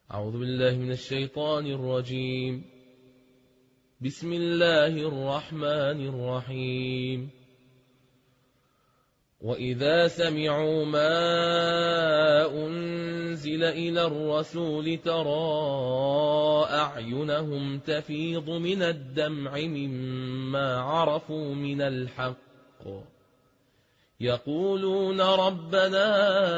أعوذ بالله من الشيطان الرجيم. بسم الله الرحمن الرحيم. وإذا سمعوا ما أنزل إلى الرسول ترى أعينهم تفيض من الدمع مما عرفوا من الحق يقولون ربنا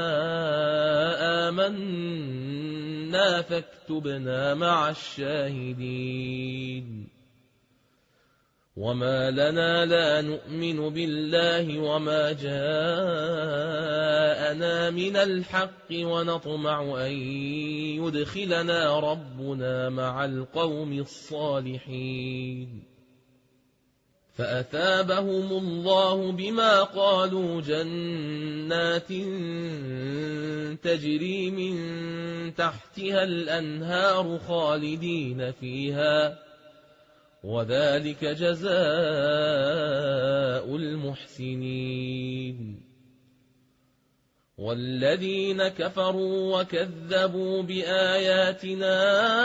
آمنا فاكتبنا مع الشاهدين. وما لنا لا نؤمن بالله وما جاءنا من الحق ونطمع أن يدخلنا ربنا مع القوم الصالحين. فأثابهم الله بما قالوا جنات تجري من تحتها الأنهار خالدين فيها وذلك جزاء المحسنين. والذين كفروا وكذبوا بآياتنا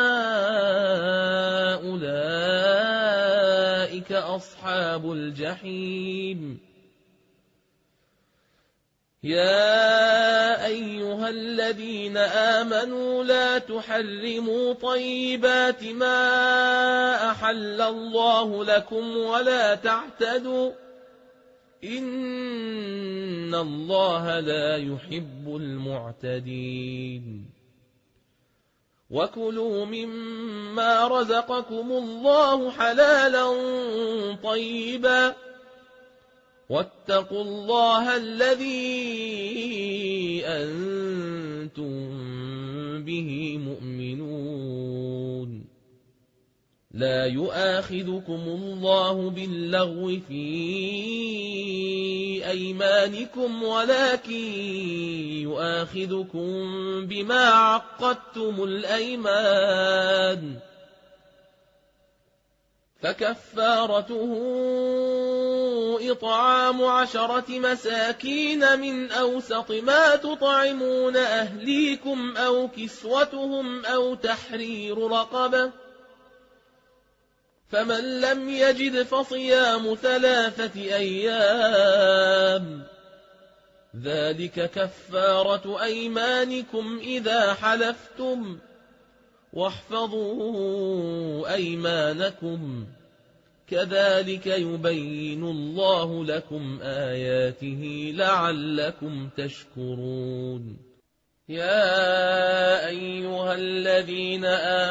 أولئك أصحاب الجحيم. يا أيها الذين آمنوا لا تحرموا طيبات ما أحل الله لكم ولا تعتدوا إن الله لا يحب المعتدين. وكلوا مما رزقكم الله حلالا طيبا واتقوا الله الذي أنتم به مؤمنون. لا يؤاخذكم الله باللغو في أيمانكم ولكن يؤاخذكم بما عقدتم الأيمان فكفارته إطعام 10 مساكين من أوسط ما تطعمون أهليكم أو كسوتهم أو تحرير رقبة فمن لم يجد فصيام 3 أيام ذلك كفارة أيمانكم إذا حلفتم واحفظوا أيمانكم كذلك يبين الله لكم آياته لعلكم تشكرون. يا أيها الذين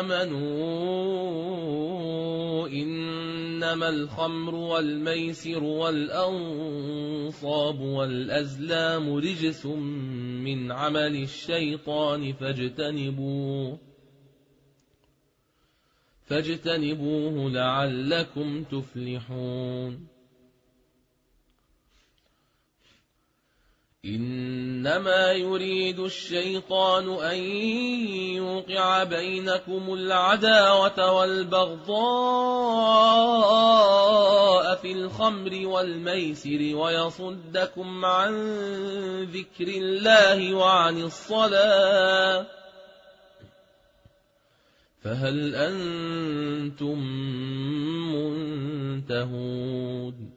آمنوا إنما الخمر والميسر والأنصاب والأزلام رجس من عمل الشيطان فاجتنبوه لعلكم تفلحون. إنما يريد الشيطان أن يوقع بينكم العداوة والبغضاء في الخمر والميسر ويصدكم عن ذكر الله وعن الصلاة فهل أنتم منتهون.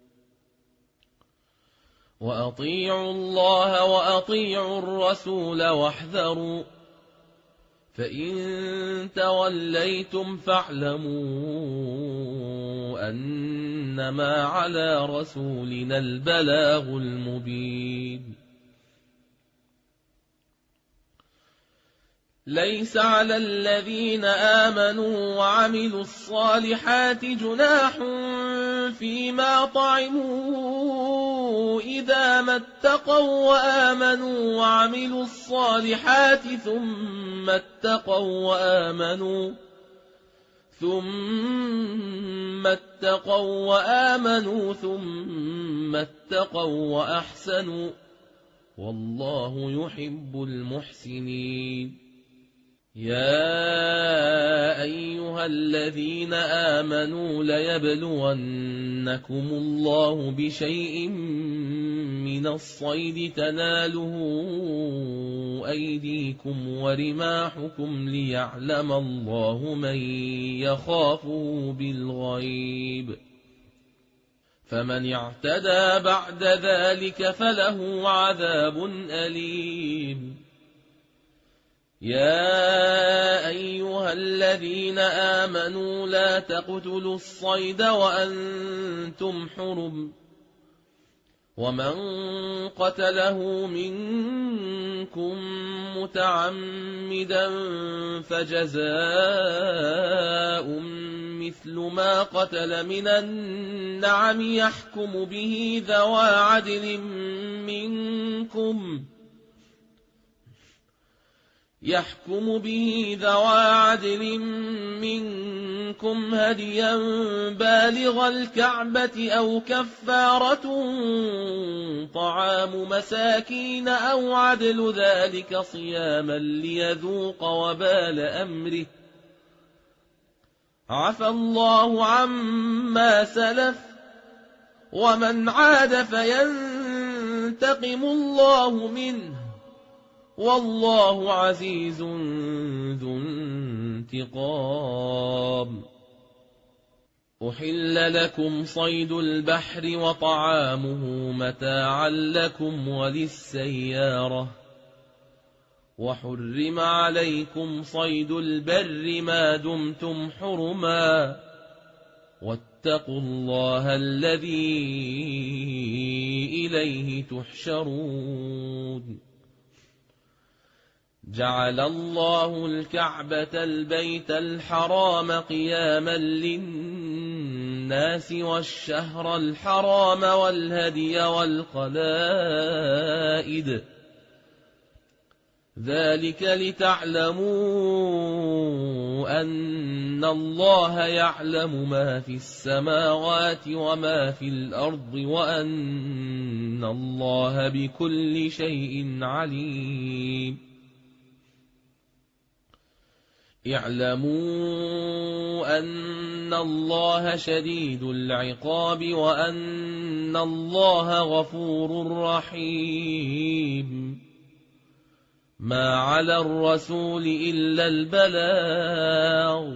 وأطيعوا الله وأطيعوا الرسول واحذروا فإن توليتم فاعلموا أنما على رسولنا البلاغ المبين. ليس على الذين آمنوا وعملوا الصالحات جناح فيما طعموا إذا ما اتقوا وآمنوا وعملوا الصالحات ثم اتقوا وآمنوا ثم اتقوا وأحسنوا والله يحب المحسنين. يا أيها أيها الذين آمنوا ليبلونكم الله بشيء من الصيد تناله أيديكم ورماحكم ليعلم الله من يخافه بالغيب فمن اعتدى بعد ذلك فله عذاب أليم يا أيها الذين آمنوا لا تقتلوا الصيد وأنتم حرم ومن قتله منكم متعمدا فجزاء مثل ما قتل من النعم يحكم به ذوى عدل منكم هديا بالغ الكعبة أو كفارة طعام مساكين أو عدل ذلك صياما ليذوق وبال أمره عفى الله عما سلف ومن عاد فينتقم الله منه والله عزيز ذو انتقام أحل لكم صيد البحر وطعامه متاعا لكم وللسيارة وحرم عليكم صيد البر ما دمتم حرما واتقوا الله الذي إليه تحشرون جعل الله الكعبة البيت الحرام قياما للناس والشهر الحرام والهدي والقلائد ذلك لتعلموا أن الله يعلم ما في السماوات وما في الأرض وأن الله بكل شيء عليم اعلموا أن الله شديد العقاب وأن الله غفور رحيم ما على الرسول إلا البلاغ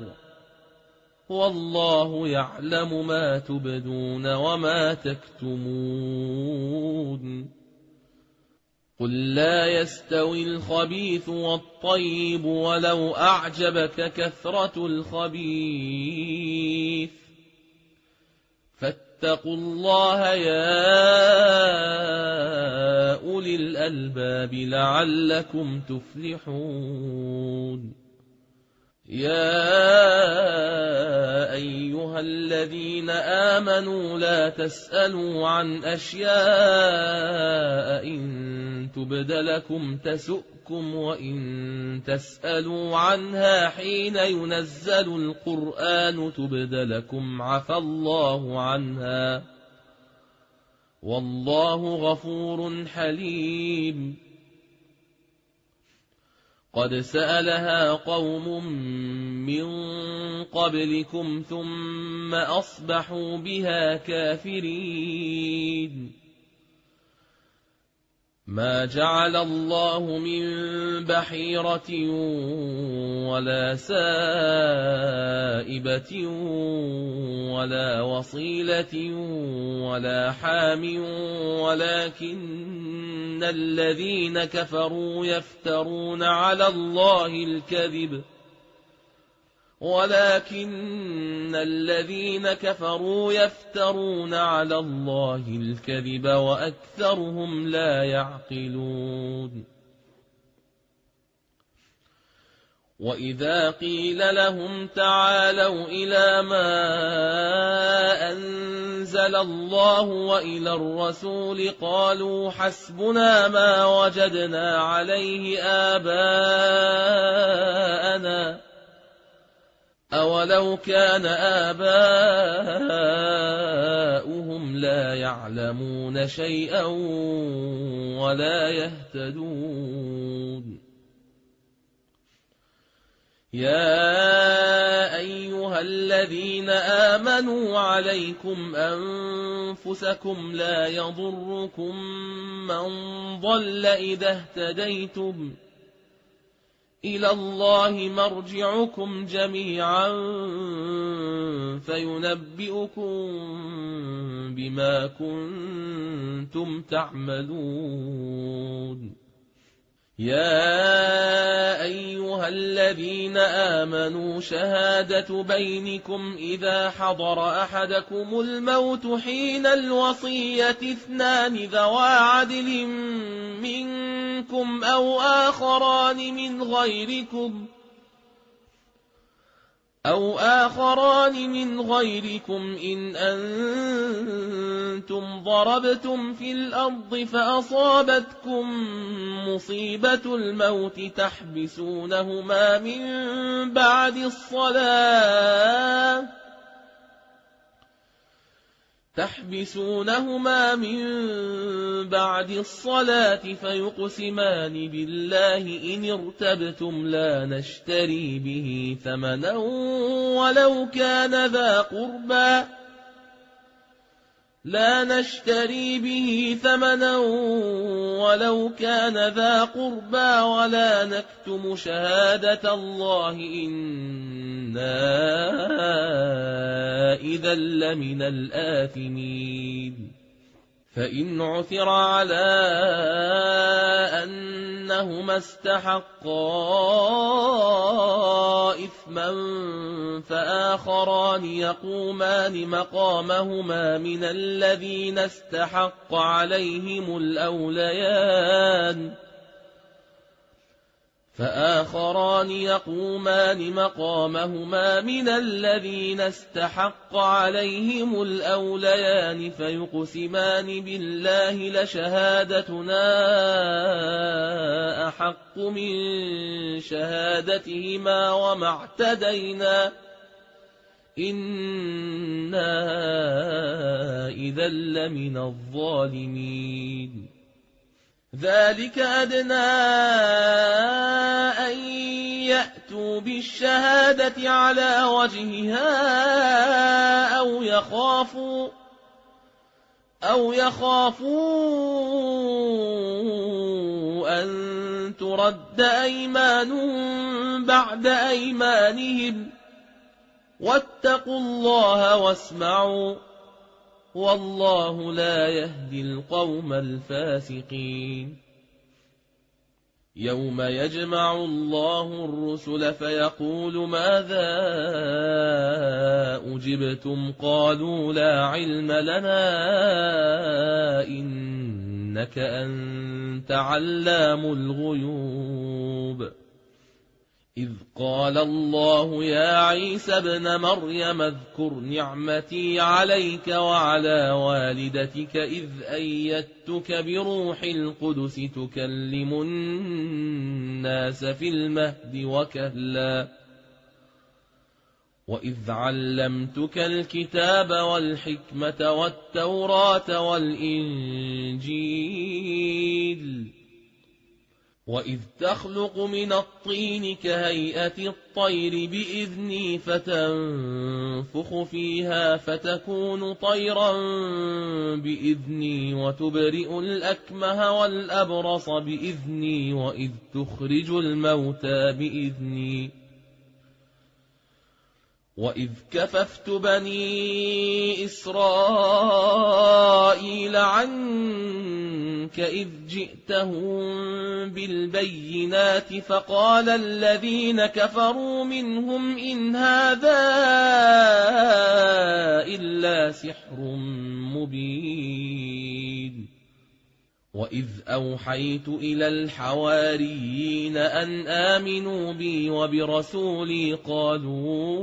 والله يعلم ما تبدون وما تكتمون قل لا يستوي الخبيث والطيب ولو أعجبك كثرة الخبيث فاتقوا الله يا أولي الألباب لعلكم تفلحون يا أيها الذين آمنوا لا تسألوا عن أشياء إن تبد لكم تسؤكم وإن تسألوا عنها حين ينزل القرآن تبد لكم عفى الله عنها والله غفور حليم قد سألها قوم من قبلكم ثم أصبحوا بها كافرين ما جعل الله من بحيرة ولا سائبة ولا وصيلة ولا حام ولكن الذين كفروا يفترون على الله الكذب وأكثرهم لا يعقلون وإذا قيل لهم تعالوا إلى ما أنزل الله وإلى الرسول قالوا حسبنا ما وجدنا عليه آباءنا أولو كان آباؤهم لا يعلمون شيئا ولا يهتدون يا أيها أيها الذين آمنوا عليكم أنفسكم لا يضركم من ضل إذا اهتديتم إلى الله مرجعكم جميعا فينبئكم بما كنتم تعملون يا أيها الذين آمنوا شهادة بينكم إذا حضر أحدكم الموت حين الوصية 2 ذوى عدل منكم أو آخران من غيركم إن أنتم ضربتم في الأرض فأصابتكم مصيبة الموت تحبسونهما من بعد الصلاة فيقسمان بالله إن ارتبتم لا نشتري به ثمنا ولو كان ذا قربى ولا نكتم شهادة الله إنا إذا لمن الآثمين فإن عثر على أنهما استحقا إثما فآخران يقومان مقامهما من الذين استحق عليهم الأوليان فيقسمان بالله لشهادتنا أحق من شهادتهما وما اعتدينا إنا إذا لمن الظالمين ذلك أدنى أن يأتوا بالشهادة على وجهها أو يخافوا أن ترد أيمان بعد أيمانهم واتقوا الله واسمعوا والله لا يهدي القوم الفاسقين يوم يجمع الله الرسل فيقول ماذا أجبتم قالوا لا علم لنا إنك أنت علام الغيوب إذ قال الله يا عيسى ابن مريم اذكر نعمتي عليك وعلى والدتك إذ أيدتك بروح القدس تكلم الناس في المهد وكهلا وإذ علمتك الكتاب والحكمة والتوراة والإنجيل وإذ تخلق من الطين كهيئة الطير بإذني فتنفخ فيها فتكون طيرا بإذني وتبرئ الأكمه والأبرص بإذني وإذ تخرج الموتى بإذني وإذ كففت بني إسرائيل عنك إذ جئتهم بالبينات فقال الذين كفروا منهم إن هذا إلا سحر مبين وإذ أوحيت إلى الحواريين أن آمنوا بي وبرسولي قالوا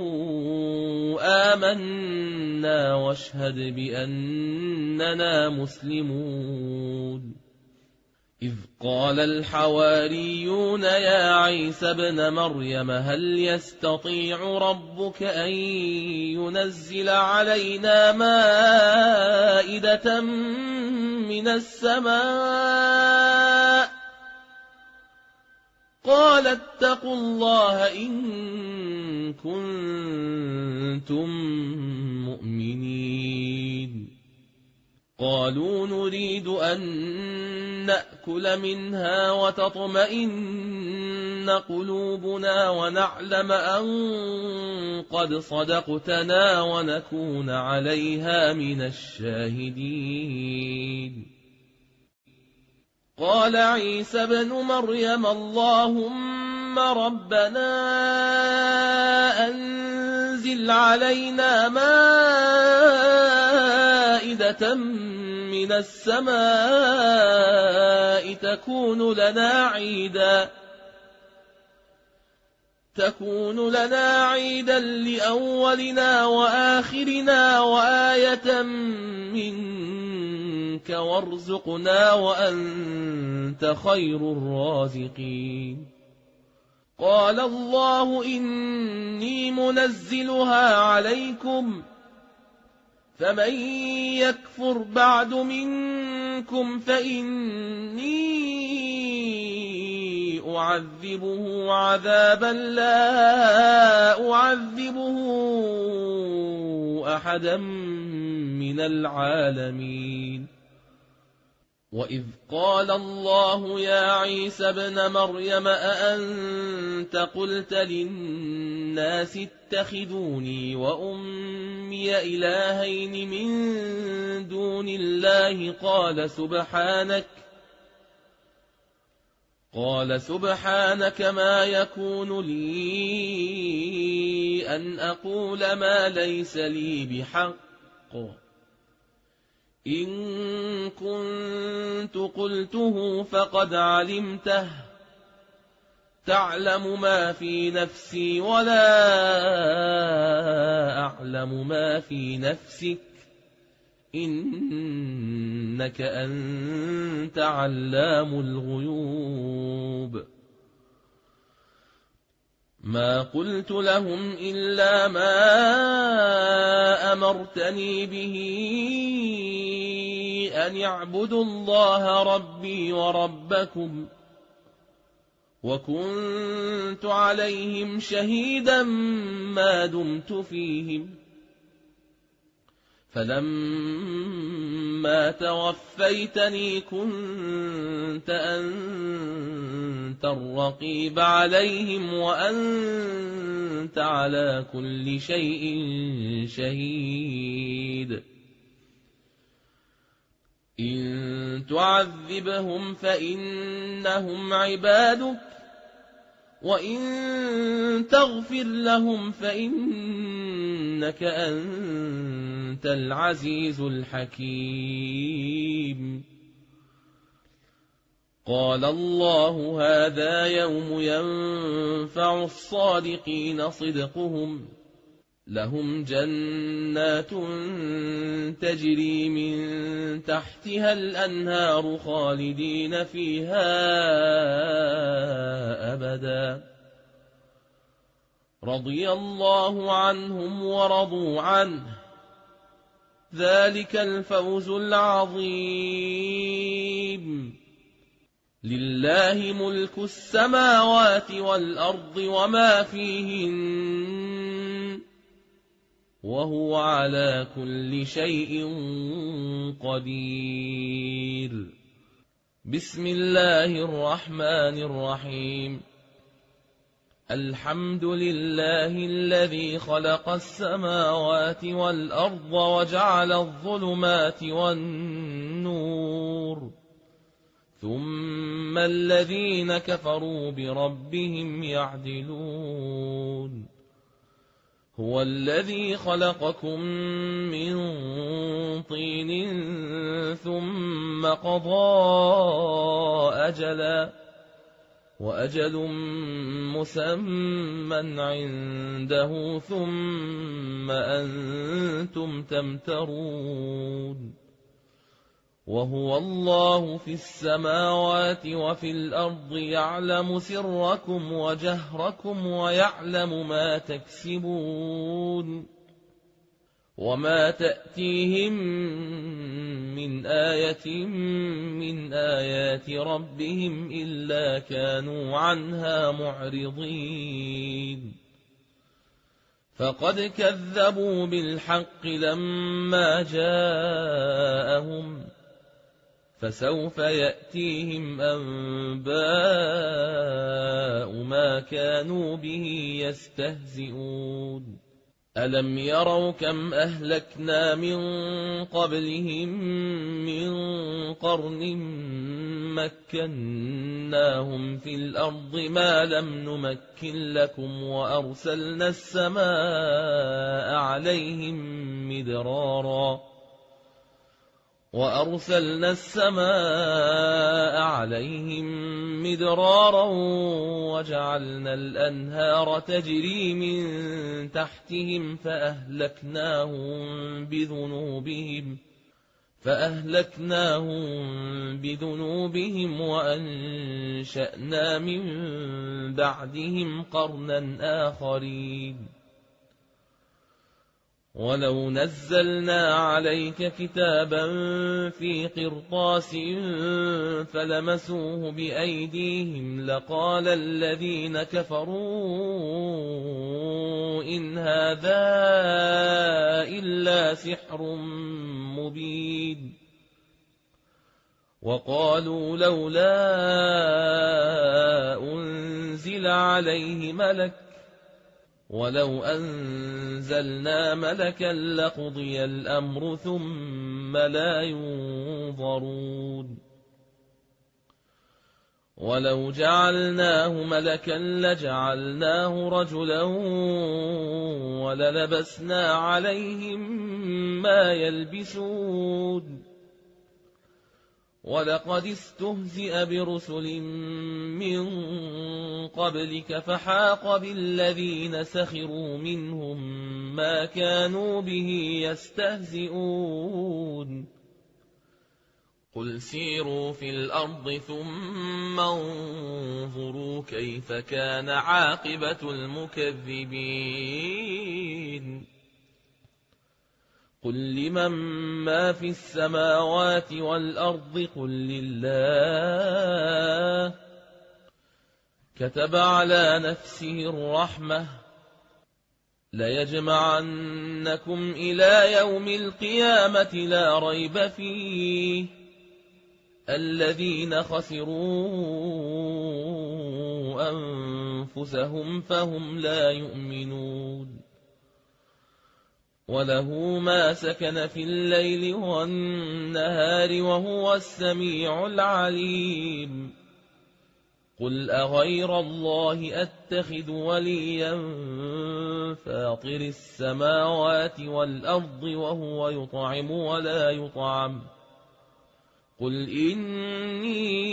آمنا واشهد بأننا مسلمون إذ قال الحواريون يا عيسى ابن مريم هل يستطيع ربك أن ينزل علينا مائدة من السماء قال اتقوا الله إن كنتم مؤمنين. قالوا نريد أن نأكل منها وتطمئن قلوبنا ونعلم أن قد صدقتنا ونكون عليها من الشاهدين. قال عيسى ابن مريم اللهم ربنا أنزل علينا مائدة من السماء تكون لنا عيدا لأولنا وآخرنا وآية منك وارزقنا وأنت خير الرازقين. قال الله إني منزلها عليكم فمن يكفر بعد منكم فإني أعذبه عذابا لا أعذبه أحدا من العالمين. وإذ قال الله يا عيسى ابن مريم أأنت قلت للناس اتخذوني وأمي إلهين من دون الله قال سبحانك ما يكون لي أن أقول ما ليس لي بحق إن كنت قلته فقد علمته تعلم ما في نفسي ولا أعلم ما في نفسك إنك أنت علام الغيوب. ما قلت لهم إلا ما أمرتني به أن يعبدوا الله ربي وربكم وكنت عليهم شهيدا ما دمت فيهم فلما توفيتني كنت أنت الرقيب عليهم وأنت على كل شيء شهيد. إن تعذبهم فإنهم عبادك وإن تغفر لهم فإنك أنت العزيز الحكيم. قال الله هذا يوم ينفع الصادقين صدقهم لهم جنات تجري من تحتها الأنهار خالدين فيها أبدا رضي الله عنهم ورضوا عنه ذلك الفوز العظيم. لله ملك السماوات والأرض وما فيهن وهو على كل شيء قدير. بسم الله الرحمن الرحيم. الحمد لله الذي خلق السماوات والأرض وجعل الظلمات والنور ثم الذين كفروا بربهم يعدلون. هو الذي خلقكم من طين ثم قضى أجلا وأجل مسمى عنده ثم أنتم تمترون. وهو الله في السماوات وفي الأرض يعلم سركم وجهركم ويعلم ما تكسبون. وما تأتيهم من آية من آيات ربهم إلا كانوا عنها معرضين. فقد كذبوا بالحق لما جاءهم فسوف يأتيهم أنباء ما كانوا به يستهزئون ألم يروا كم أهلكنا من قبلهم من قرن مكناهم في الأرض ما لم نمكن لكم وأرسلنا السماء عليهم مدرارا وجعلنا الأنهار تجري من تحتهم فأهلكناهم بذنوبهم وأنشأنا من بعدهم قرنا آخرين ولو نزلنا عليك كتابا في قرطاس فلمسوه بأيديهم لقال الذين كفروا إن هذا إلا سحر مبين وقالوا لولا أنزل عليه ملك ولو أنزلنا ملكا لقضي الأمر ثم لا ينظرون ولو جعلناه ملكا لجعلناه رجلا وللبسنا عليهم ما يلبسون ولقد استهزئ برسل من قبلك فحاق بالذين سخروا منهم ما كانوا به يستهزئون قل سيروا في الأرض ثم انظروا كيف كان عاقبة المكذبين قل لمن ما في السماوات والأرض قل لله كتب على نفسه الرحمة ليجمعنكم إلى يوم القيامة لا ريب فيه الذين خسروا أنفسهم فهم لا يؤمنون وله ما سكن في الليل والنهار وهو السميع العليم قل أغير الله أتخذ وليا فاطر السماوات والأرض وهو يطعم ولا يطعم قل إني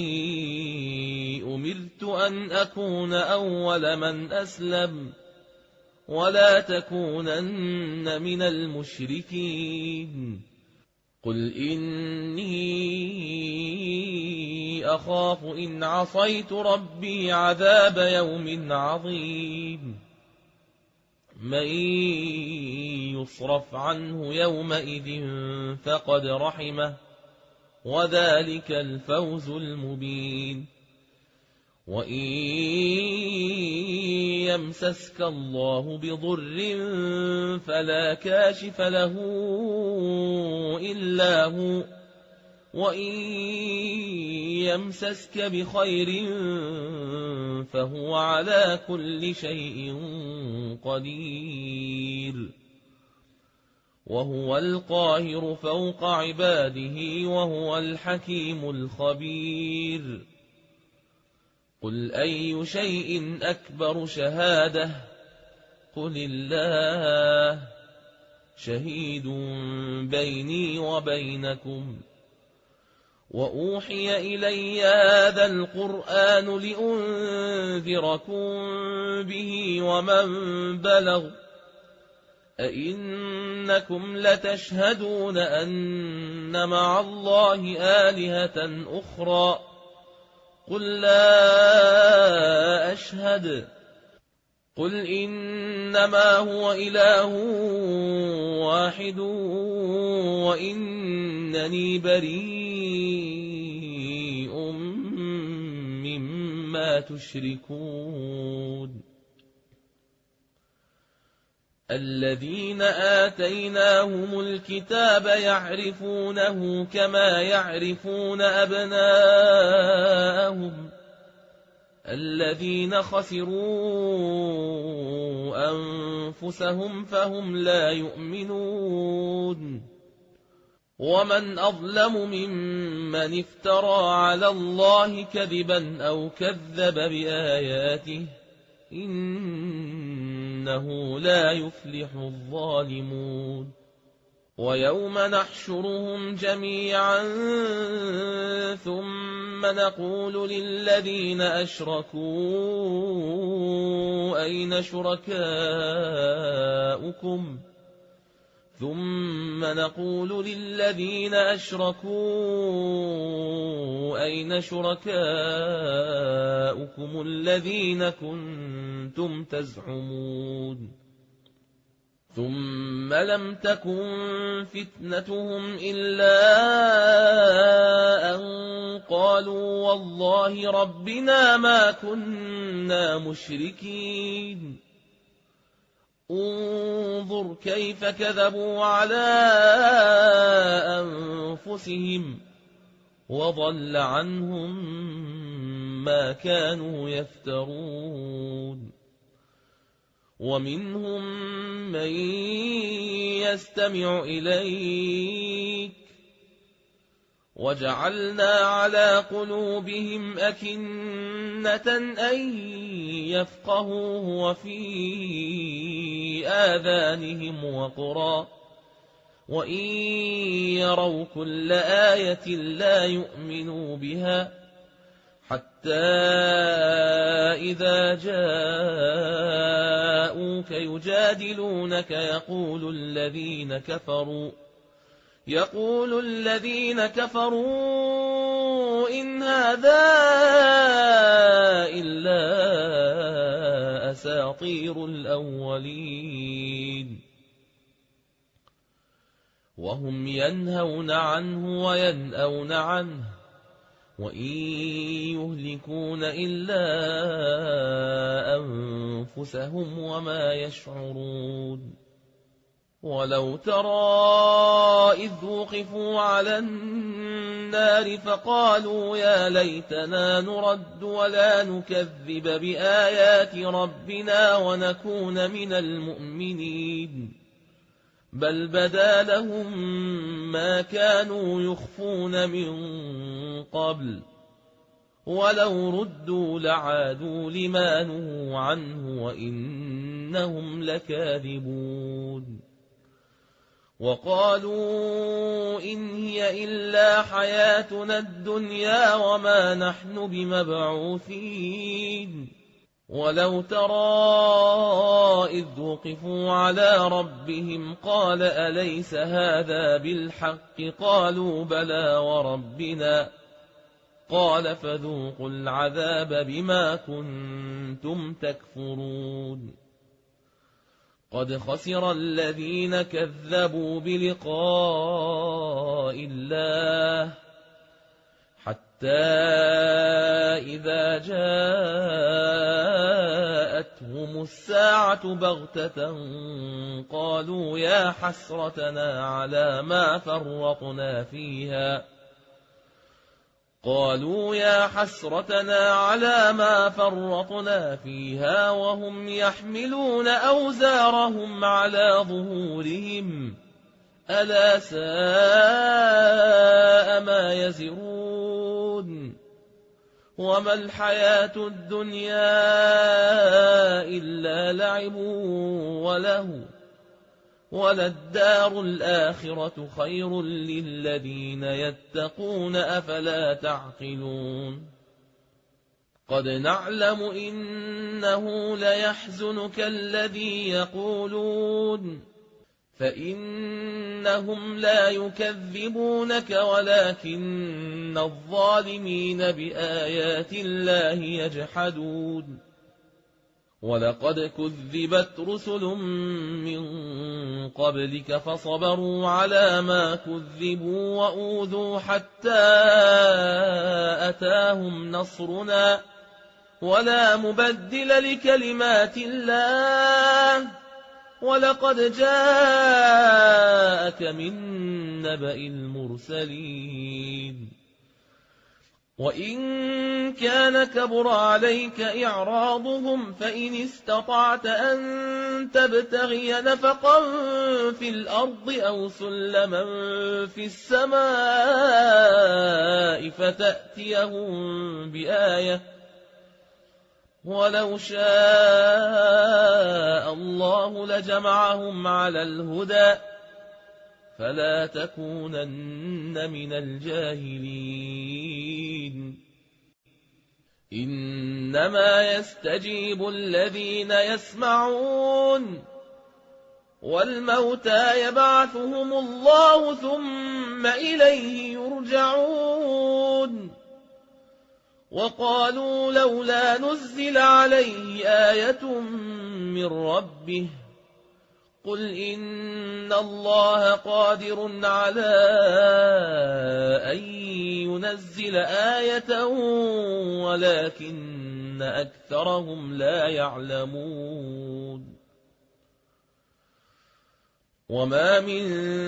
أمرت أن أكون أول من أسلم ولا تكونن من المشركين قل إني أخاف إن عصيت ربي عذاب يوم عظيم من يصرف عنه يومئذ فقد رحمه وذلك الفوز المبين وإن يمسسك الله بضر فلا كاشف له إلا هو وإن يمسسك بخير فهو على كل شيء قدير وهو القاهر فوق عباده وهو الحكيم الخبير قل أي شيء أكبر شهادة قل الله شهيد بيني وبينكم وأوحي إلي هذا القرآن لأنذركم به ومن بلغ أئنكم لتشهدون أن مع الله آلهة أخرى قل لا أشهد قل إنما هو إله واحد وإنني بريء مما تشركون الذين آتيناهم الكتاب يعرفونه كما يعرفون أبناءهم الذين خسروا أنفسهم فهم لا يؤمنون ومن أظلم ممن افترى على الله كذبا أو كذب بآياته إنه لا يفلح الظالمون ويوم نحشرهم جميعا ثم نقول للذين أشركوا أين شركاؤكم الذين كنتم تزعمون ثم لم تكن فتنتهم إلا أن قالوا والله ربنا ما كنا مشركين انظر كيف كذبوا على أنفسهم وضل عنهم ما كانوا يفترون ومنهم من يستمع إليك وجعلنا على قلوبهم أكنة أن يفقهوه وفي آذانهم وقرا وإن يروا كل آية لا يؤمنوا بها حتى إذا جاءوك يجادلونك يقول الذين كفروا إن هذا إلا أساطير الأولين وهم ينهون عنه وينأون عنه وإن يهلكون إلا أنفسهم وما يشعرون ولو ترى إذ وقفوا على النار فقالوا يا ليتنا نرد ولا نكذب بآيات ربنا ونكون من المؤمنين بل بدا لهم ما كانوا يخفون من قبل ولو ردوا لعادوا لما نهوا عنه وإنهم لكاذبون وقالوا إن هي إلا حياتنا الدنيا وما نحن بمبعوثين ولو ترى إذ وقفوا على ربهم قال أليس هذا بالحق قالوا بلى وربنا قال فذوقوا العذاب بما كنتم تكفرون قد خسر الذين كذبوا بلقاء الله حتى إذا جاءتهم الساعة بغتة قالوا يا حسرتنا على ما فرطنا فيها وهم يحملون أوزارهم على ظهورهم ألا ساء ما يزرون وما الحياة الدنيا إلا لعب وله وللدار الآخرة خير للذين يتقون أفلا تعقلون قد نعلم إنه ليحزنك الذي يقولون فإنهم لا يكذبونك ولكن الظالمين بآيات الله يجحدون ولقد كذبت رسل من قبلك فصبروا على ما كذبوا وأوذوا حتى أتاهم نصرنا ولا مبدل لكلمات الله ولقد جاءك من نبأ المرسلين وإن كان كبر عليك إعراضهم فإن استطعت أن تبتغي نفقا في الأرض أو سلما في السماء فتأتيهم بآية ولو شاء الله لجمعهم على الهدى فلا تكونن من الجاهلين إنما يستجيب الذين يسمعون والموتى يبعثهم الله ثم إليه يرجعون وقالوا لولا نزل عليه آية من ربه قل إن الله قادر على أن ينزل آية ولكن أكثرهم لا يعلمون وما من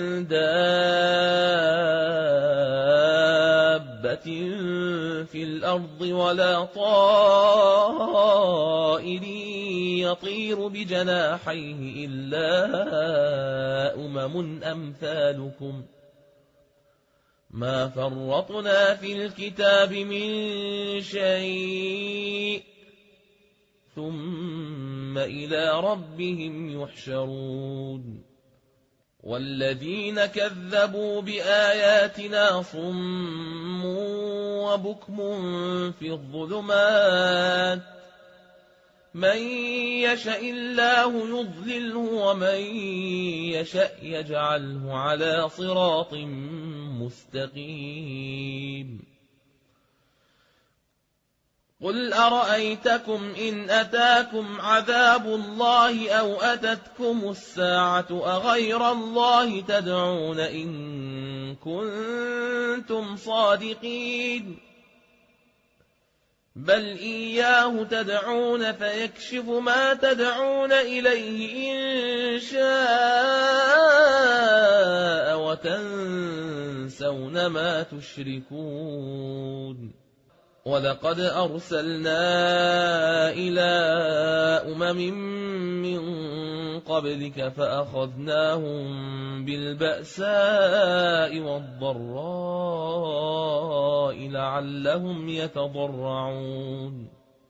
دابة في الأرض ولا طائر يطير بجناحيه إلا أمثالكم ما فرطنا في الكتاب من شيء ثم إلى ربهم يحشرون والذين كذبوا بآياتنا صم وبكم في الظلمات من يشاء الله يضلله ومن يشاء يجعله على صراط مستقيم قل أرأيتكم إن أتاكم عذاب الله أو أتتكم الساعة أغير الله تدعون إن كنتم صادقين بل إياه تدعون فيكشف ما تدعون إليه إن شاء وتنسون ما تشركون ولقد أرسلنا إلى من قبلك فأخذناهم بالبأساء والضراء لعلهم يتضرعون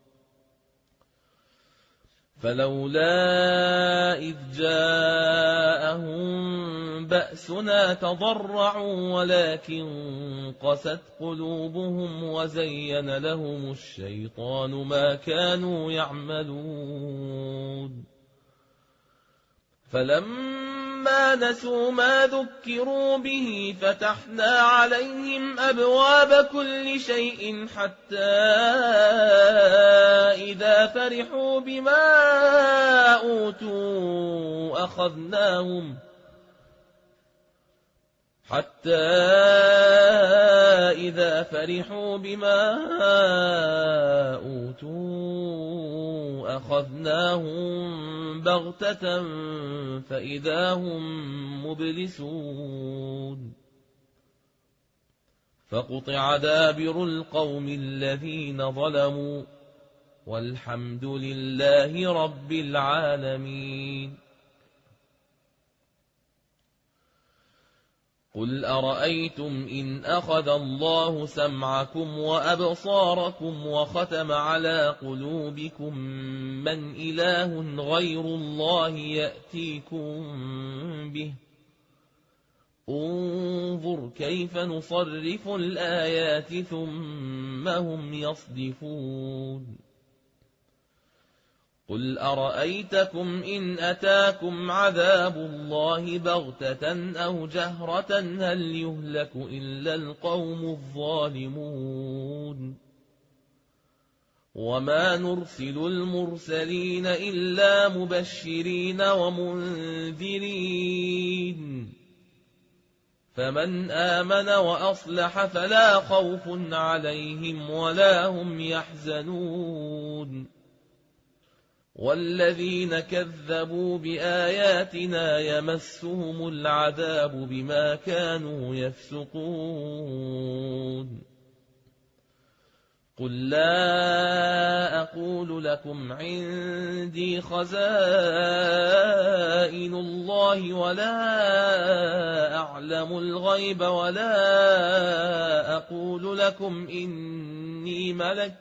فلولا إذ جاءهم بأسنا تضرعوا ولكن قست قلوبهم وزين لهم الشيطان ما كانوا يعملون فلما نسوا ما ذكروا به فتحنا عليهم أبواب كل شيء حتى إذا فرحوا بما أوتوا أخذناهم بغتة فإذا هم مبلسون فقطع دابر القوم الذين ظلموا والحمد لله رب العالمين قل أرأيتم إن أخذ الله سمعكم وأبصاركم وختم على قلوبكم من إله غير الله يأتيكم به انظر كيف نصرف الآيات ثم هم يصدفون قل أرأيتكم إن أتاكم عذاب الله بغتة أو جهرة هل يهلك إلا القوم الظالمون وما نرسل المرسلين إلا مبشرين ومنذرين فمن آمن وأصلح فلا خوف عليهم ولا هم يحزنون والذين كذبوا بآياتنا يمسهم العذاب بما كانوا يفسقون قل لا أقول لكم عندي خزائن الله ولا أعلم الغيب ولا أقول لكم إني ملك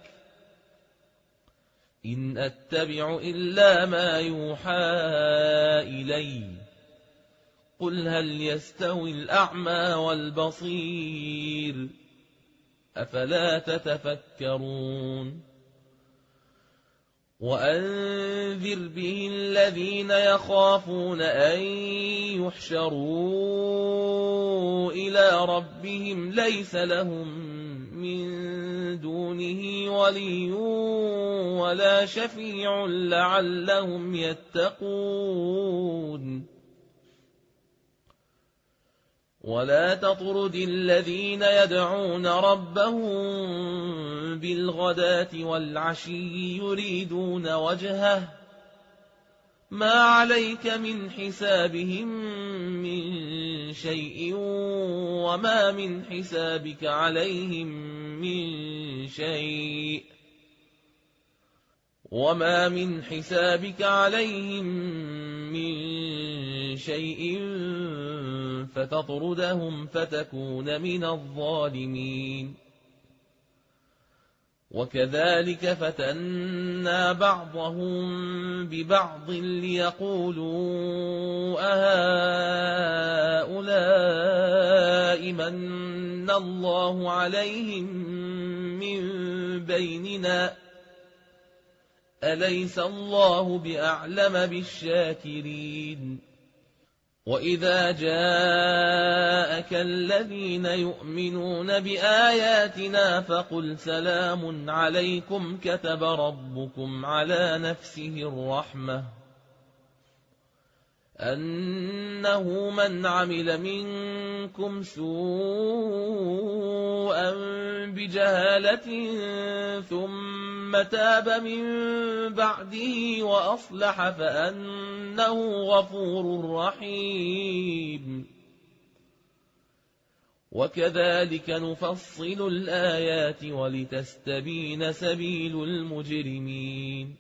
إن أتبع إلا ما يوحى إلي قل هل يستوي الأعمى والبصير أفلا تتفكرون وأنذر به الذين يخافون أن يحشروا إلى ربهم ليس لهم من دونه ولي ولا شفيع لعلهم يتقون ولا تطرد الذين يدعون ربهم بالغداة والعشي يريدون وجهه ما عليك من حسابهم من شيء وما من حسابك عليهم من شيء فتطردهم فتكون من الظالمين وكذلك فتنا بعضهم ببعض ليقولوا أهؤلاء من الله عليهم من بيننا أليس الله بأعلم بالشاكرين وإذا جاءك الذين يؤمنون بآياتنا فقل سلام عليكم كتب ربكم على نفسه الرحمة أنه من عمل منكم سوءا بجهالة ثم تاب من بعده وأصلح فأنه غفور رحيم وكذلك نفصل الآيات ولتستبين سبيل المجرمين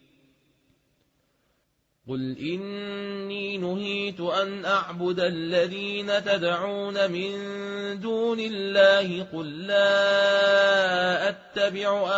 قل إني نهيت أن أعبد الذين تدعون من دون الله قل لا أتبع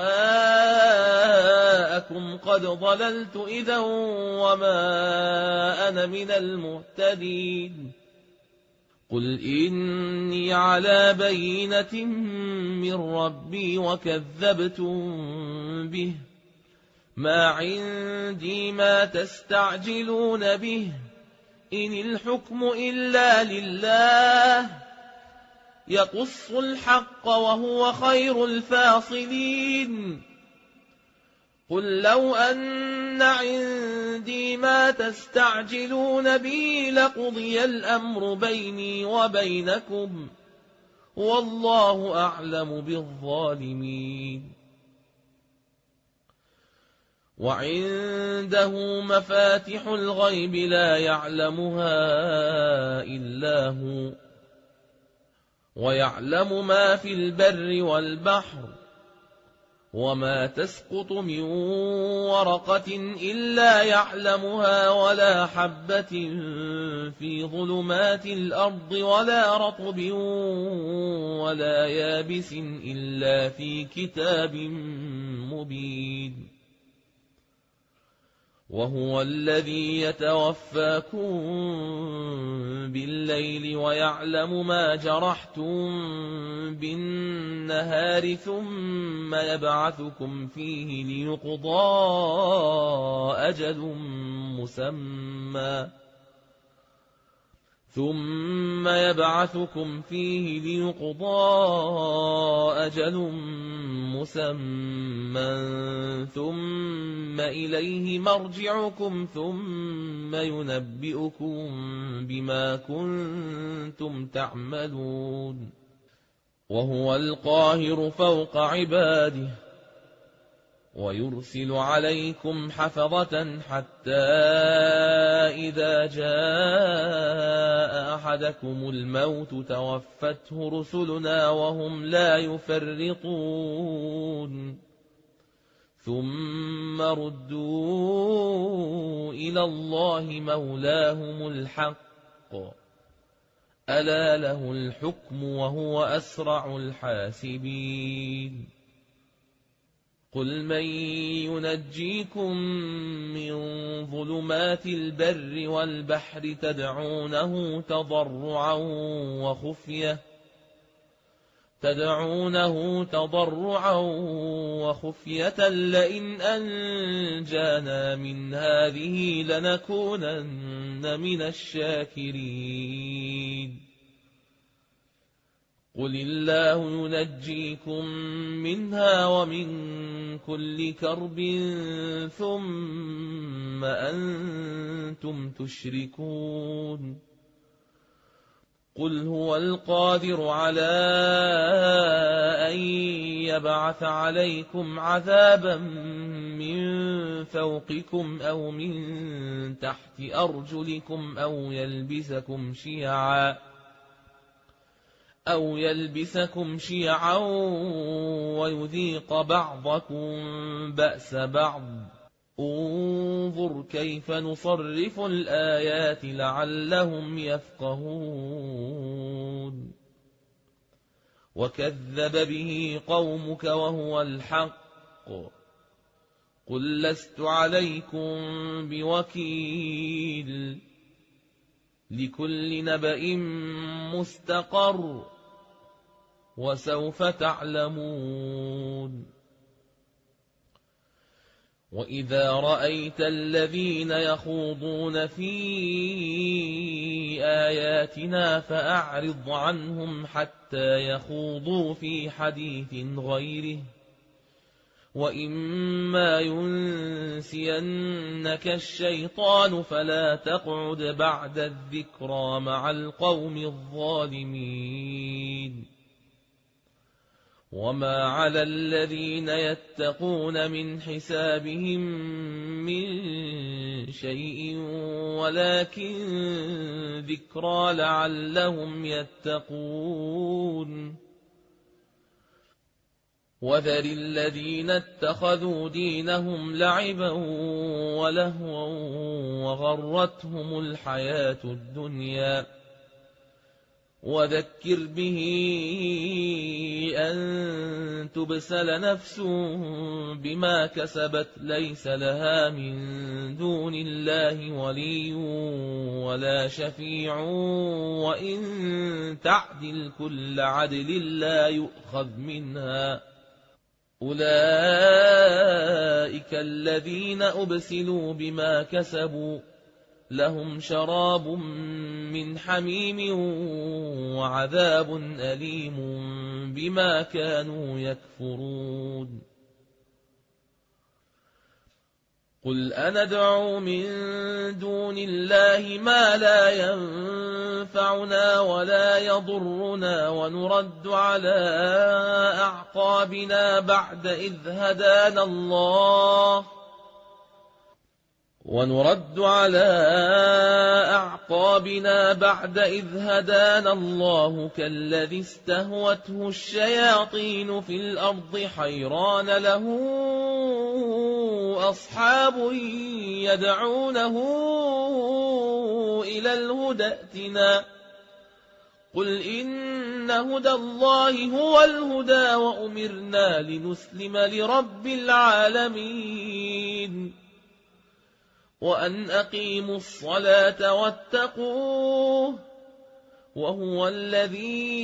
أهواءكم قد ضللت إذا وما أنا من المهتدين قل إني على بينة من ربي وكذبتم به ما عندي ما تستعجلون به إن الحكم إلا لله يقص الحق وهو خير الفاصلين قل لو أن عندي ما تستعجلون به لقضي الأمر بيني وبينكم والله أعلم بالظالمين وعنده مفاتح الغيب لا يعلمها إلا هو ويعلم ما في البر والبحر وما تسقط من ورقة إلا يعلمها ولا حبة في ظلمات الأرض ولا رطب ولا يابس إلا في كتاب مبين وهو الذي يتوفاكم بالليل ويعلم ما جرحتم بالنهار ثم يبعثكم فيه ليقضى أجل مسمى ثم إليه مرجعكم ثم ينبئكم بما كنتم تعملون وهو القاهر فوق عباده ويرسل عليكم حفظة حتى إذا جاء أحدكم الموت توفته رسلنا وهم لا يفرطون ثم ردوا إلى الله مولاهم الحق ألا له الحكم وهو أسرع الحاسبين قل من ينجيكم من ظلمات البر والبحر تدعونه تضرعا وخفية لئن أنجانا من هذه لنكونن من الشاكرين قل الله ينجيكم منها ومن كل كرب ثم أنتم تشركون قل هو القادر على أن يبعث عليكم عذابا من فوقكم أو من تحت أرجلكم أو يلبسكم شيعا ويذيق بعضكم بأس بعض انظر كيف نصرف الآيات لعلهم يفقهون وكذب به قومك وهو الحق قل لست عليكم بوكيل لكل نبأ مستقر وسوف تعلمون وإذا رأيت الذين يخوضون في آياتنا فأعرض عنهم حتى يخوضوا في حديث غيره وإما ينسينك الشيطان فلا تقعد بعد الذكرى مع القوم الظالمين وما على الذين يتقون من حسابهم من شيء ولكن ذكرى لعلهم يتقون وذر الذين اتخذوا دينهم لعبا ولهوا وغرتهم الحياة الدنيا وذكر به أن تبسل نفس بما كسبت ليس لها من دون الله ولي ولا شفيع وإن تعدل كل عدل لا يؤخذ منها أولئك الذين أبسلوا بما كسبوا لهم شراب من حميم وعذاب أليم بما كانوا يكفرون قل أندعو من دون الله ما لا ينفعنا ولا يضرنا ونرد على أعقابنا بعد إذ هدانا الله كالذي استهوته الشياطين في الأرض حيران له أصحاب يدعونه إلى الهدى ائتنا قل إن هدى الله هو الهدى وأمرنا لنسلم لرب العالمين وأن أقيموا الصلاة واتقوه وهو الذي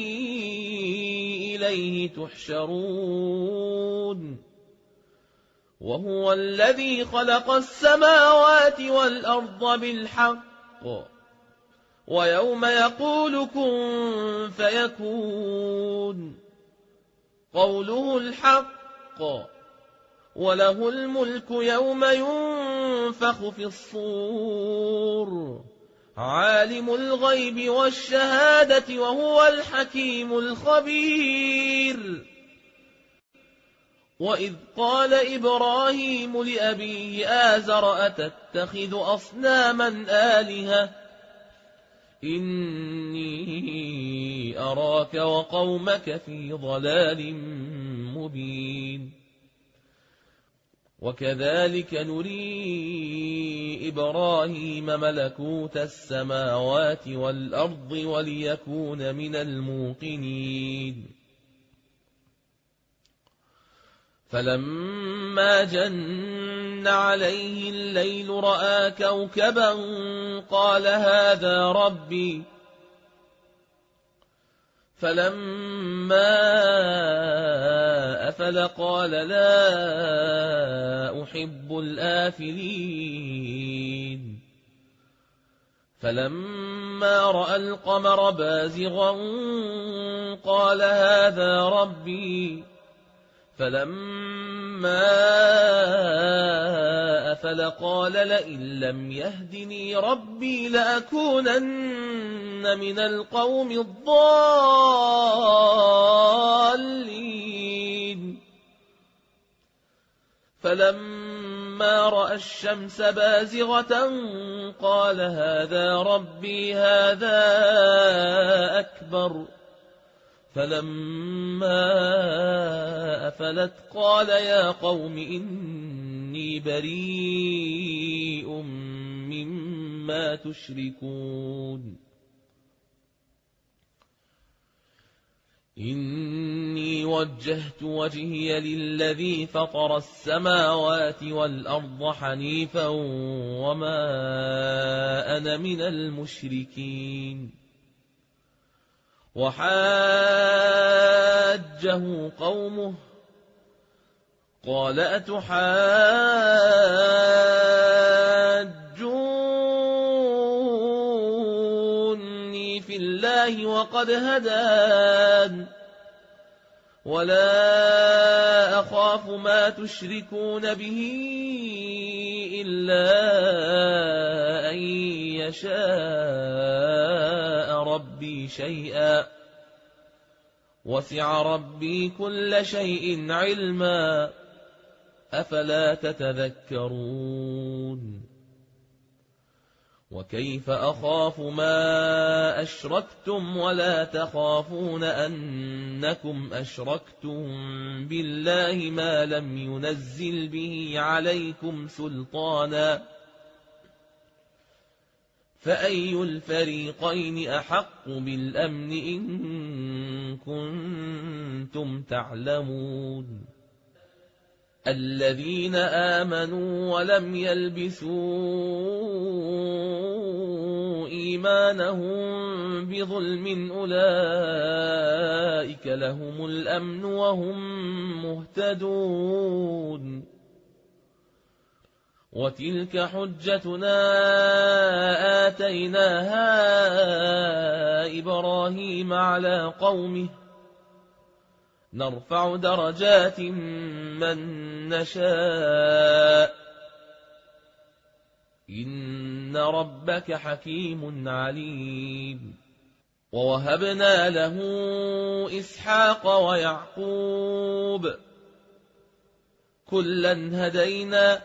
إليه تحشرون وهو الذي خلق السماوات والأرض بالحق ويوم يقول كن فيكون قوله الحق وله الملك يوم ينفخ في الصور عالم الغيب والشهادة وهو الحكيم الخبير وإذ قال إبراهيم لأبيه آزر أتتخذ أصناما آلهة إني أراك وقومك في ضلال مبين وكذلك نري إبراهيم ملكوت السماوات والأرض وليكون من الموقنين فلما جن عليه الليل رأى كوكبا قال هذا ربي فلما أفل قال لا أحب الآفلين فلما رأى القمر بازغا قال هذا ربي فلما أفل قال لئن لم يهدني ربي لأكونن من القوم الضالين فلما رأى الشمس بازغة قال هذا ربي هذا أكبر فلما أفلت قال يا قوم إني بريء مما تشركون إني وجهت وجهي للذي فطر السماوات والأرض حنيفا وما أنا من المشركين وحاجه قومه قال أتحاجوني في الله وقد هدان ولا أخاف ما تشركون به إلا أن يشاء ربي شيئا وسع ربي كل شيء علما أفلا تتذكرون وكيف أخاف ما أشركتم ولا تخافون أنكم أشركتم بالله ما لم ينزل به عليكم سلطانا فأي الفريقين أحق بالأمن إن كنتم تعلمون الذين آمنوا ولم يلبسوا إيمانهم بظلم أولئك لهم الأمن وهم مهتدون وتلك حجتنا آتيناها إبراهيم على قومه نرفع درجات من نشاء إن ربك حكيم عليم ووهبنا له إسحاق ويعقوب كلا هدينا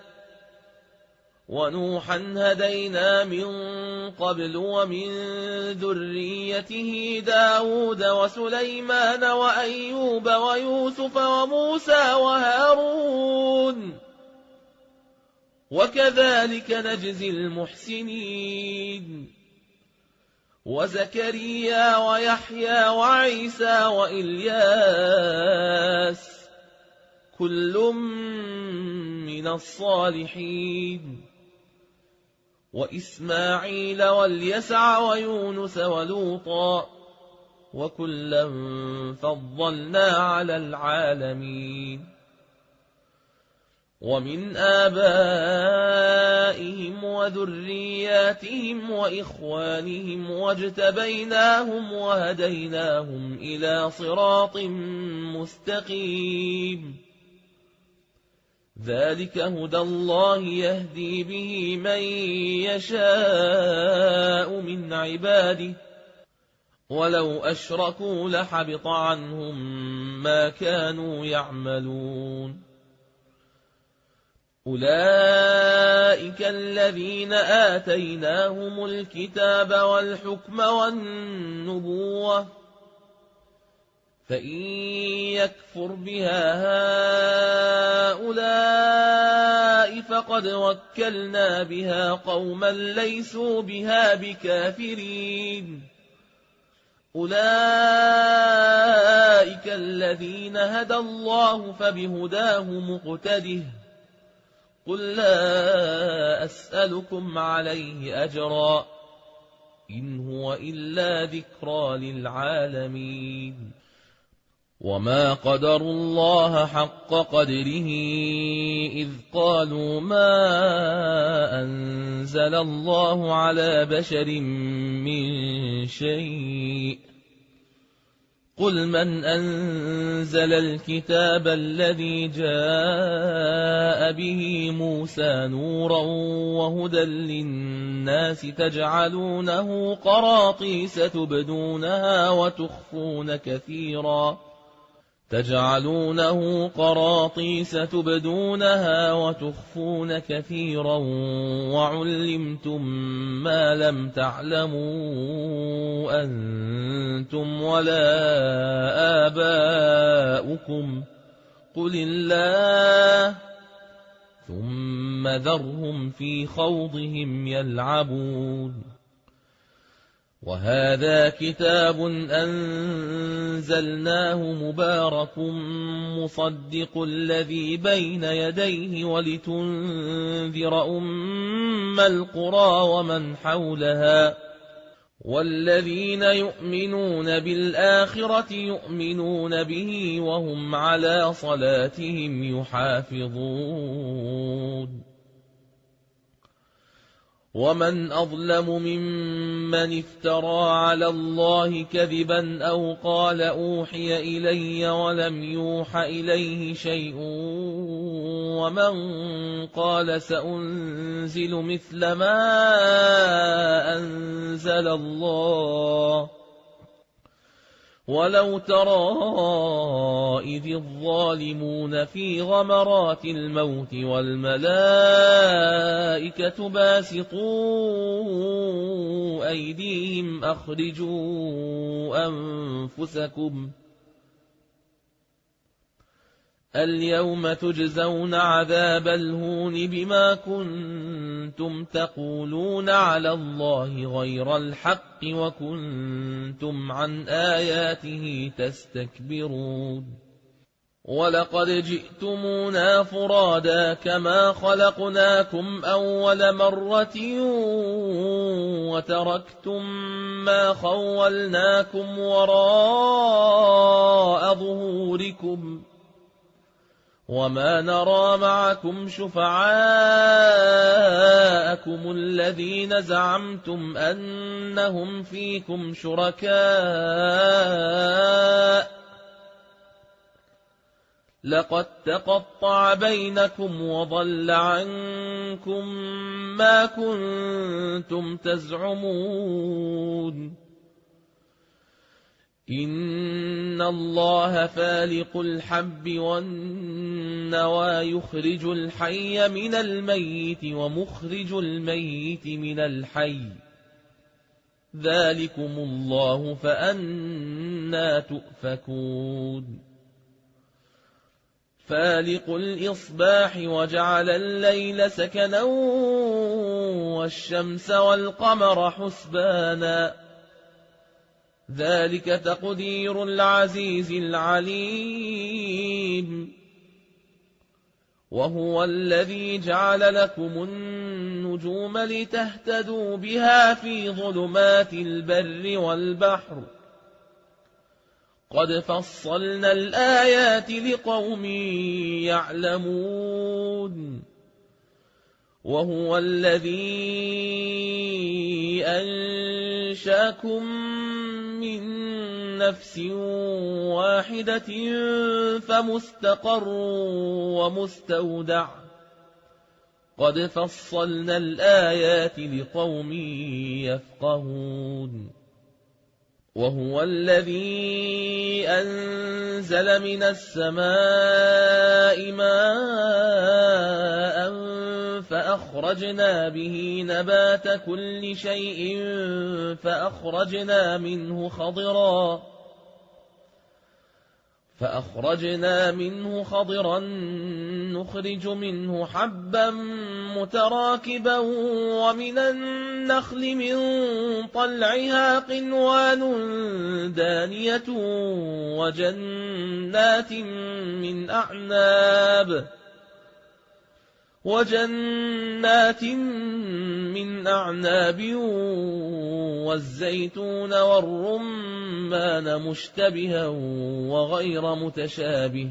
ونوحا هدينا من قبل ومن ذريته داود وسليمان وأيوب ويوسف وموسى وهارون وكذلك نجزي المحسنين وزكريا ويحيى وعيسى وإلياس كل من الصالحين وإسماعيل واليسع ويونس ولوطا وكلا فضلنا على العالمين ومن آبائهم وذرياتهم وإخوانهم واجتبيناهم وهديناهم إلى صراط مستقيم ذلك هدى الله يهدي به من يشاء من عباده ولو أشركوا لحبط عنهم ما كانوا يعملون. أولئك الذين آتيناهم الكتاب والحكم والنبوة، فإن يكفر بها هؤلاء فقد وكلنا بها قوما ليسوا بها بكافرين. أولئك الذين هدى الله فبهداه مقتده. قل لا أسألكم عليه أجرا إن هو إلا ذكرى للعالمين. وما قدروا الله حق قدره إذ قالوا ما أنزل الله على بشر من شيء. قل من أنزل الكتاب الذي جاء به موسى نورا وهدى للناس تجعلونه قراطيس تبدونها وتخفون كثيرا وعلمتم ما لم تعلموا أنتم ولا آباؤكم قل الله ثم ذرهم في خوضهم يلعبون. وهذا كتاب أنزلناه مبارك مصدق الذي بين يديه ولتنذر أم القرى ومن حولها، والذين يؤمنون بالآخرة يؤمنون به وهم على صلاتهم يحافظون. ومن أظلم ممن افترى على الله كذبا أو قال أوحي إلي ولم يوح إليه شيء ومن قال سأنزل مثل ما أنزل الله. ولو ترى إذ الظالمون في غمرات الموت والملائكة باسطوا أيديهم أخرجوا أنفسكم اليوم تجزون عذاب الهون بما كنتم تقولون على الله غير الحق وكنتم عن آياته تستكبرون. ولقد جئتمونا فرادا كما خلقناكم أول مرة وتركتم ما خولناكم وراء ظهوركم وما نرى معكم شفعاءكم الذين زعمتم أنهم فيكم شركاء لقد تقطع بينكم وضل عنكم ما كنتم تزعمون. إن الله فالق الحب والنوى يخرج الحي من الميت ومخرج الميت من الحي ذلكم الله فأنى تؤفكون. فالق الإصباح وجعل الليل سكنا والشمس والقمر حسبانا ذلك تقدير العزيز العليم. وهو الذي جعل لكم النجوم لتهتدوا بها في ظلمات البر والبحر قد فصلنا الآيات لقوم يعلمون. وهو الذي أنشاكم من نفس واحدة فمستقر ومستودع قد فصلنا الآيات لقوم يفقهون. وهو الذي أنزل من السماء ماء فأخرجنا به نبات كل شيء فأخرجنا منه خضرا نخرج منه حبا متراكبا ومن النخل من طلعها قنوان دانية وجنات من أعناب والزيتون والرمان مشتبها وغير متشابه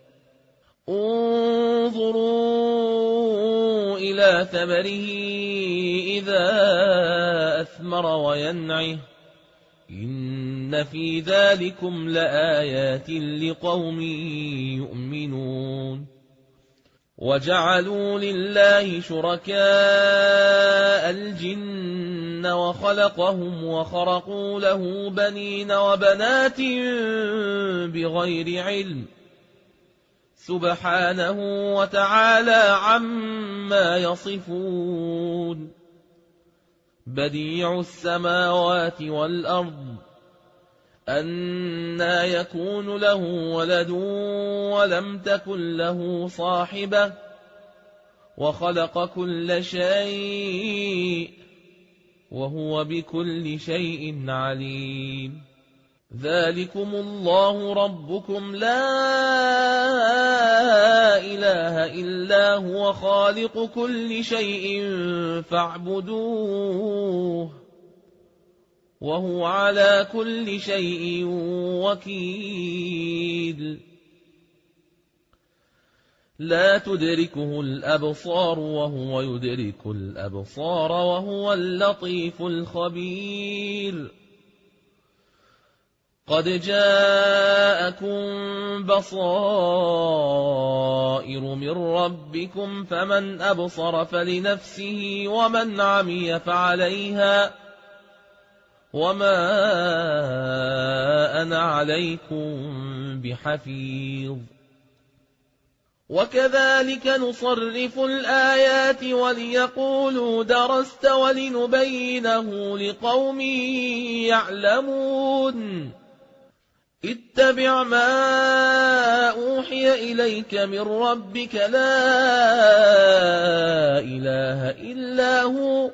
انظروا إلى ثمره إذا أثمر وينعه إن في ذلكم لآيات لقوم يؤمنون وجعلوا لله شركاء الجن وخلقهم وخرقوا له بنين وبنات بغير علم سبحانه وتعالى عما يصفون بديع السماوات والأرض أنى يكون له ولد ولم تكن له صاحبة وخلق كل شيء وهو بكل شيء عليم ذلكم الله ربكم لا إله إلا هو خالق كل شيء فاعبدوه وهو على كل شيء وكيل لا تدركه الأبصار وهو يدرك الأبصار وهو اللطيف الخبير قد جاءكم بصائر من ربكم فمن أبصر فلنفسه ومن عمي فعليها وما أنا عليكم بحفيظ وكذلك نصرف الآيات وليقولوا درست ولنبينه لقوم يعلمون اتبع ما أوحي إليك من ربك لا إله إلا هو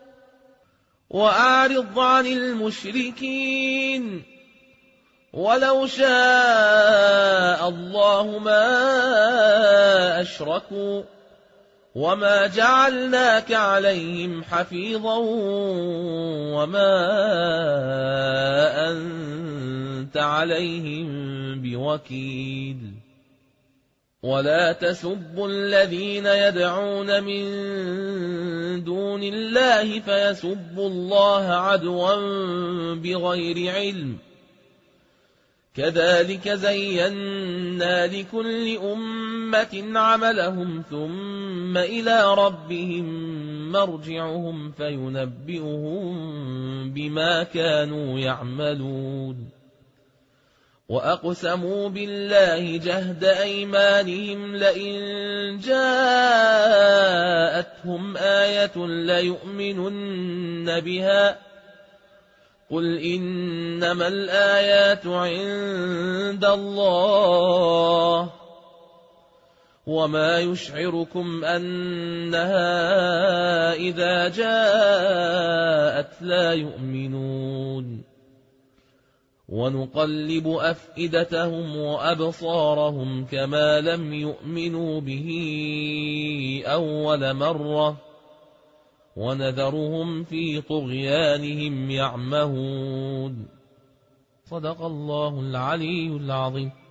وأعرض عن المشركين ولو شاء الله ما أشركوا وما جعلناك عليهم حفيظا وما أنت عليهم بوكيل ولا تسبوا الذين يدعون من دون الله فيسبوا الله عدوا بغير علم كذلك زينا لكل أمة عملهم ثم إلى ربهم مرجعهم فينبئهم بما كانوا يعملون وأقسموا بالله جهد أيمانهم لئن جاءتهم آية ليؤمنن بها قل إنما الآيات عند الله وما يشعركم أنها إذا جاءت لا يؤمنون ونقلب أفئدتهم وأبصارهم كما لم يؤمنوا به أول مرة ونذرهم في طغيانهم يعمهون صدق الله العلي العظيم.